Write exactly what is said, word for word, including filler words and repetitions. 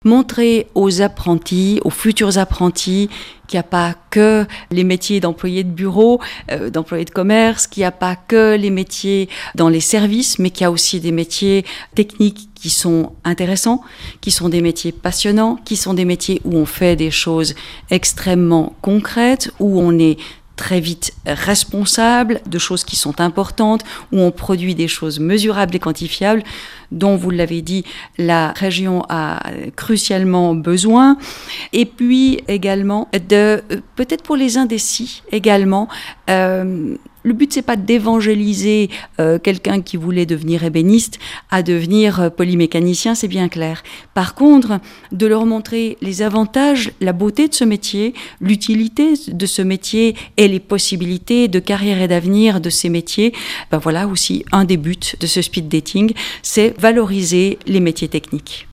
Montrer aux apprentis, aux futurs apprentis, qu'il n'y a pas que les métiers d'employés de bureau, euh, d'employés de commerce, qu'il n'y a pas que les métiers dans les services, mais qu'il y a aussi des métiers techniques qui sont intéressants, qui sont des métiers passionnants, qui sont des métiers où on fait des choses extrêmement concrètes, où on est très vite responsable de choses qui sont importantes, où on produit des choses mesurables et quantifiables, dont, vous l'avez dit, la région a crucialement besoin. Et puis également, de, peut-être pour les indécis également, euh, le but, c'est pas d'évangéliser euh, quelqu'un qui voulait devenir ébéniste à devenir euh, polymécanicien, c'est bien clair. Par contre, de leur montrer les avantages, la beauté de ce métier, l'utilité de ce métier et les possibilités de carrière et d'avenir de ces métiers, ben voilà aussi un des buts de ce speed dating, c'est valoriser les métiers techniques.